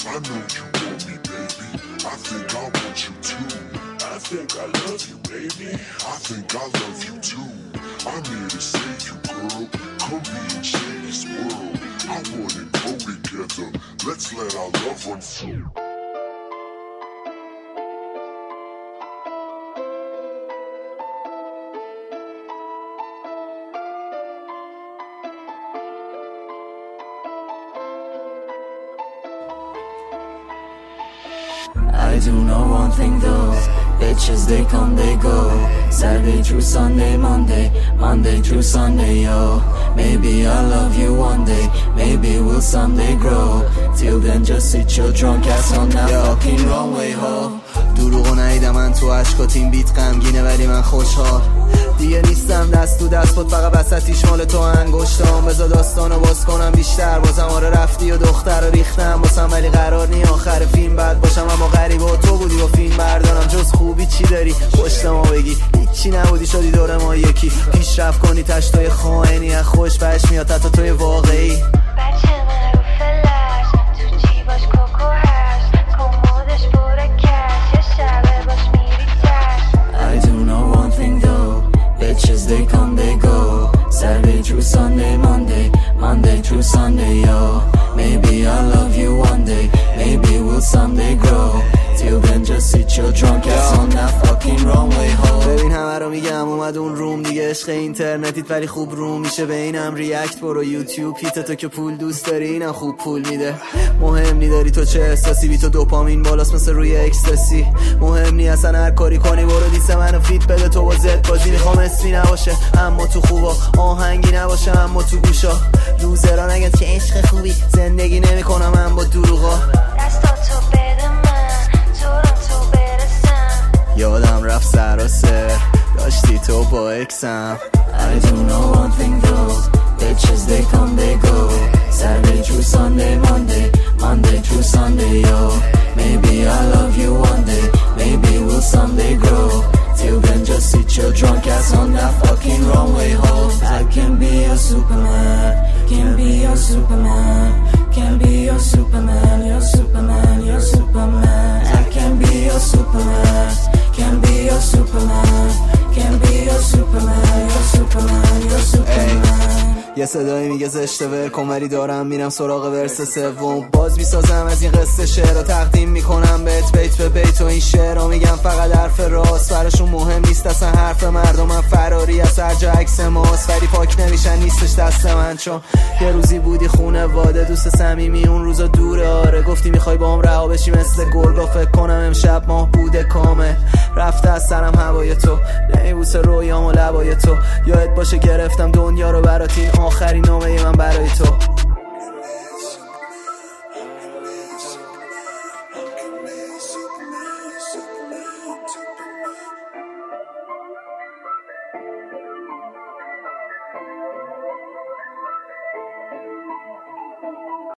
I know you want me, baby. I think I want you too. I think I love you, baby. I think I love you too. I'm here to save you, girl. Come be and share this world. I wanna grow together. Let's let our love unfold. I do know one thing though, bitches they come they go, Saturday through Sunday, Monday through Sunday, yo. Maybe I'll love you one day, maybe we'll someday grow. Till then just sit your drunk ass on that fucking runway, ho. دروغو ندیدم من تو عشقات، این بیت غمگینه ولی من خوشحال. دیگه نیستم دست تو دست بود، فقط وسطیش مال تو انگشتام. بذار داستانو باز کنم بیشتر، بازم آره رفتی و دختر رو ریختم باسم، ولی قرار نی آخر فیلم بد باشم. اما غریبه و تو بودی با فیلم بردارم، جز خوبی چی داری پشت ما بگی؟ هیچی نبودی شدی دور ما یکی، پیشرفت کنی تشتای خائنی، از خوش بهش میاد حتی توی واقعی. بچه من رو فلش تو جیباش کوکو هست، کمودش پر کش، یه شبه باش میری تش. I do know one thing though, bitches they come they go, Saturday through Sunday, Monday through Sunday, yo. Maybe I'll love you one day, maybe we'll someday grow. Till then just sit your drunk ass on that fucking runway, ho. ببین همه رو میگم اومد اون روم دیگه، عشق اینترنتیت ولی خوب روم میشه. به اینم ریاکت برو یوتیوب، پیت تو که پول دوست داری اینم خوب پول میده. مهم نی داری تو چه احساسی، بی تو دوپامین بالاست مثل روی اکستاسی. مهم نی اصلا هر کاری کنی، برو دیس منو فیت بده تو با زد بازی. میخوام اسمی نباشه اما تو خوبا، آهنگی نباشه اما تو گوشا. لوزرا نگن چه عشق خوبی، زندگی نمیکنم من با دروغا. دستاتو بده من، تو رو تو برسم. یادم رفت سراسر داشتی تو با اکسم. I do know one thing though, bitches they come they go, Saturday through Sunday, Monday through Sunday, yo. Maybe I'll love you one day, maybe we'll someday grow. Till then just sit your drunk ass on that fucking runway, ho. I can be your Superman, can be your Superman, can be your Superman, your Superman, your Superman. I can be your Superman, can be your Superman, can be your Superman, your Superman, your Superman. یه صدایی میگه زشته ولکن، ولی دارم میرم سراغ ورس سوم. باز میسازم از این قصه شعر رو تقدیم میکنم بهت بیت به بیت، و این شعر رو میگم فقط حرف راست. براشون مهم نیست اصلا حرف مردم، من فراری از هر جا عکس ماست. ولی پاک نمیشن نیستش دست من، چون یه روزی بودی خونه واده دوست صمیمی، اون روزا دوره. آره گفتی میخوای با هم رها بشی مثل گرگا، فکر کنم امشب ماه بوده کامل. رفته از سرم هوای تو، نمیبوسه رویام و لبای تو. یادت باشه گرفتم دنیا رو برات، این آخرین نامه من برای تو.